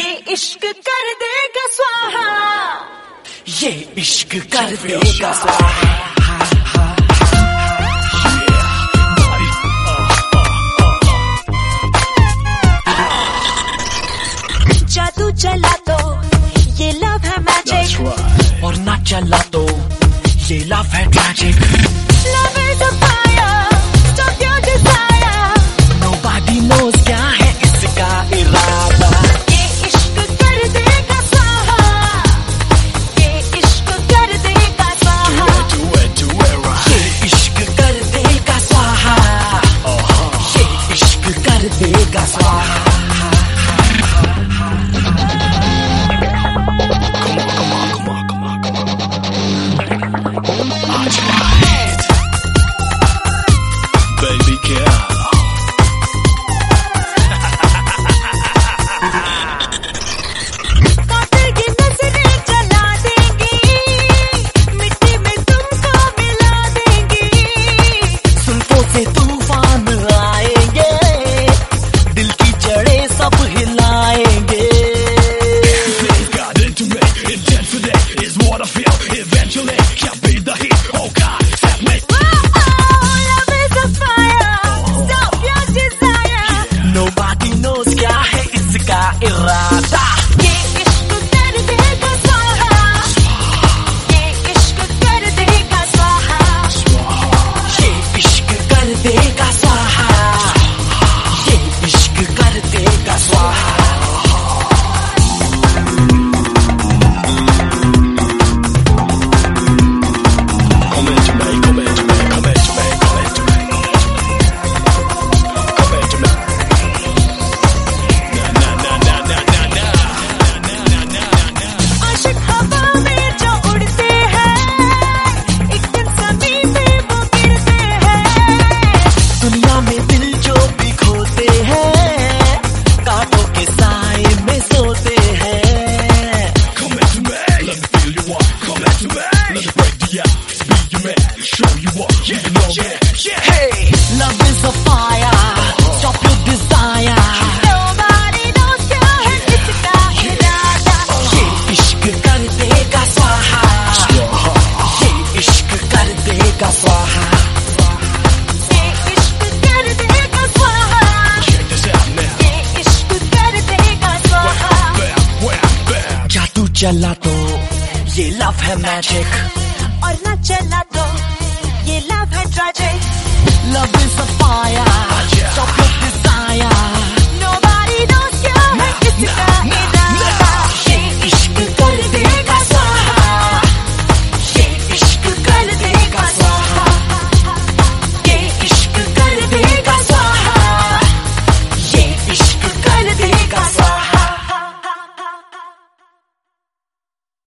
ये इश्क कर देगा स्वाहा, ये इश्क कर देगा स्वाहा। जादू चला तो ये लव है मैजिक, और ना चला तो ये लव है tragic. Love is a fire, stop your desire, nobody knows क्या है इसका इरादा। ये इश्क कर देगा स्वाहा, ये इश्क कर देगा स्वाहा, ये इश्क कर देगा स्वाहा, ये इश्क कर देगा स्वाहा। Baby girl, काटेगी नजरें जला देंगी, मिट्टी में तुमको मिला देंगी। जुल्फों से तूफान आएंगे, दिल की जड़ें सब हिलाएंगे। got into me, intensity is what I feel. Eventually, can't be the heat. Oh God, set me. Love is a fire, stop your desire, Nobody knows क्या है इसका इरादा। ये इश्क कर देगा स्वाहा, ये इश्क कर देगा स्वाहा, ये इश्क कर देगा स्वाहा, ये इश्क कर देगा स्वाहा। Come into me, come into me, come into me, come into me, come into me. Na na na na na na na. आशिक हवा में जो उड़ते हैं, एक दिन ज़मीन पे वो गिरते हैं। दुनिया में दिल जो भी खोते हैं, कांटों के साए में सोते हैं। Come into me, let me feel you up. Come into me, let me break the ice. Be your man, show you what you belong in. Hey, love is a fire, stop your desire. Nobody knows क्या है इसका इरादा, ये इश्क कर देगा स्वाहा, ये इश्क कर देगा स्वाहा। ये इश्क कर देगा स्वाहा, Check this out now. ये इश्क कर देगा स्वाहा। Bam, wham, bam. जादू चला तो ये लव है मैजिक, और ना चला तो ये लव है tragic. love is a fire, stop your desire.